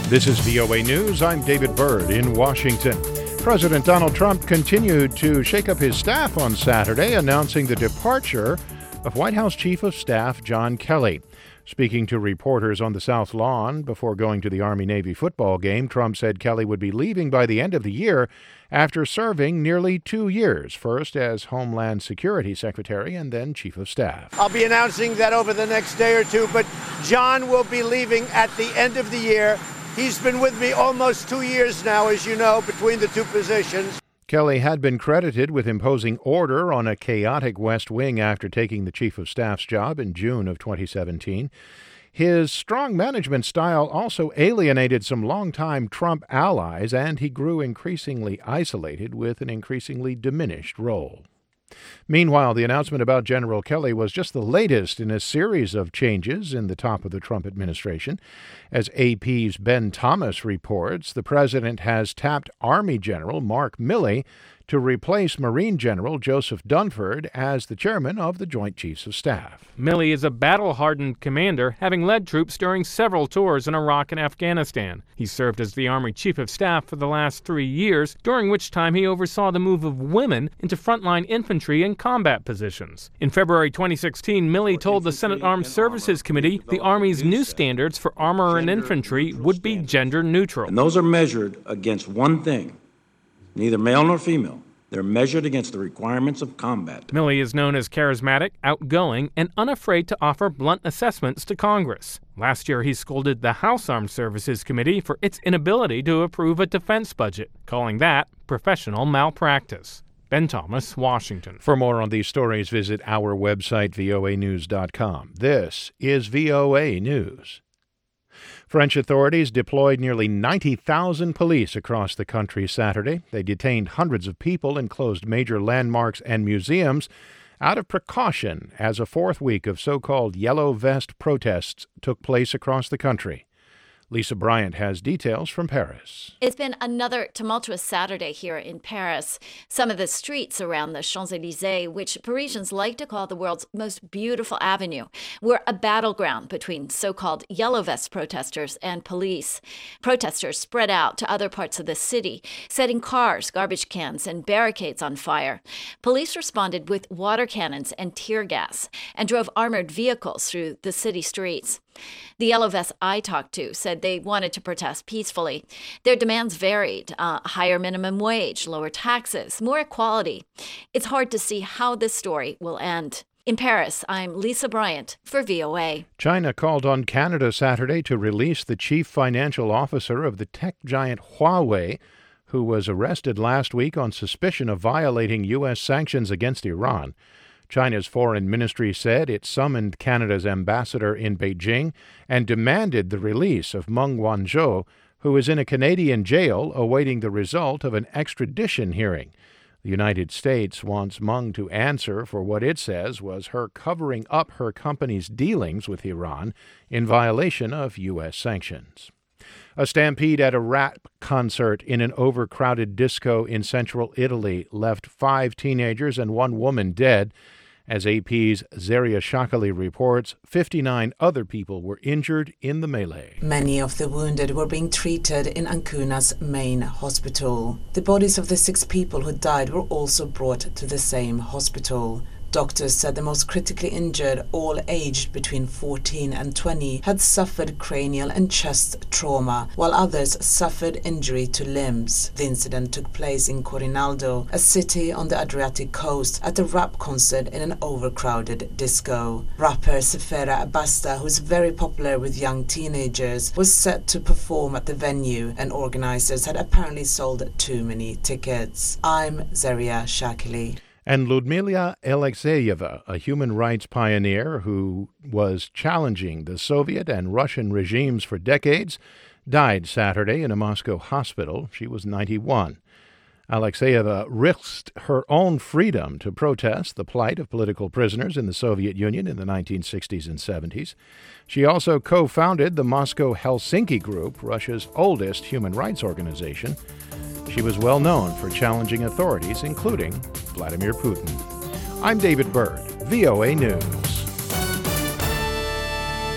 This is VOA News. I'm David Byrd in Washington. President Donald Trump continued to shake up his staff on Saturday, announcing the departure of White House Chief of Staff John Kelly. Speaking to reporters on the South Lawn before going to the Army-Navy football game, Trump said Kelly would be leaving by the end of the year after serving nearly 2 years, first as Homeland Security Secretary and then Chief of Staff. I'll be announcing that over the next day or two, but John will be leaving at the end of the year. He's been with me almost 2 years now, as you know, between the two positions. Kelly had been credited with imposing order on a chaotic West Wing after taking the Chief of Staff's job in June of 2017. His strong management style also alienated some longtime Trump allies, and he grew increasingly isolated with an increasingly diminished role. Meanwhile, the announcement about General Kelly was just the latest in a series of changes in the top of the Trump administration. As AP's Ben Thomas reports, the president has tapped Army General Mark Milley to replace Marine General Joseph Dunford as the chairman of the Joint Chiefs of Staff. Milley is a battle-hardened commander, having led troops during several tours in Iraq and Afghanistan. He served as the Army Chief of Staff for the last 3 years, during which time he oversaw the move of women into frontline infantry and combat positions. In February 2016, Milley told the Senate Armed Services Committee the Army's new standards for armor and infantry would be gender neutral. And those are measured against one thing: neither male nor female. They're measured against the requirements of combat. Milley is known as charismatic, outgoing, and unafraid to offer blunt assessments to Congress. Last year, he scolded the House Armed Services Committee for its inability to approve a defense budget, calling that professional malpractice. Ben Thomas, Washington. For more on these stories, visit our website, voanews.com. This is VOA News. French authorities deployed nearly 90,000 police across the country Saturday. They detained hundreds of people and closed major landmarks and museums out of precaution as a fourth week of so-called Yellow Vest protests took place across the country. Lisa Bryant has details from Paris. It's been another tumultuous Saturday here in Paris. Some of the streets around the Champs-Élysées, which Parisians like to call the world's most beautiful avenue, were a battleground between so-called Yellow Vest protesters and police. Protesters spread out to other parts of the city, setting cars, garbage cans, and barricades on fire. Police responded with water cannons and tear gas and drove armored vehicles through the city streets. The Yellow Vests I talked to said they wanted to protest peacefully. Their demands varied: higher minimum wage, lower taxes, more equality. It's hard to see how this story will end. In Paris, I'm Lisa Bryant for VOA. China called on Canada Saturday to release the chief financial officer of the tech giant Huawei, who was arrested last week on suspicion of violating U.S. sanctions against Iran. China's foreign ministry said it summoned Canada's ambassador in Beijing and demanded the release of Meng Wanzhou, who is in a Canadian jail awaiting the result of an extradition hearing. The United States wants Meng to answer for what it says was her covering up her company's dealings with Iran in violation of U.S. sanctions. A stampede at a rap concert in an overcrowded disco in central Italy left 5 teenagers and 1 woman dead. As AP's Zaria Shakali reports, 59 other people were injured in the melee. Many of the wounded were being treated in Ancuna's main hospital. The bodies of the 6 people who died were also brought to the same hospital. Doctors said the most critically injured, all aged between 14 and 20, had suffered cranial and chest trauma, while others suffered injury to limbs. The incident took place in Corinaldo, a city on the Adriatic coast, at a rap concert in an overcrowded disco. Rapper Sefera Abasta, who is very popular with young teenagers, was set to perform at the venue, and organizers had apparently sold too many tickets. I'm Zaria Shakili. And Ludmila Alexeyeva, a human rights pioneer who was challenging the Soviet and Russian regimes for decades, died Saturday in a Moscow hospital. She was 91. Alexeyeva risked her own freedom to protest the plight of political prisoners in the Soviet Union in the 1960s and 70s. She also co-founded the Moscow Helsinki Group, Russia's oldest human rights organization. She was well known for challenging authorities, including Vladimir Putin. I'm David Byrd, VOA News.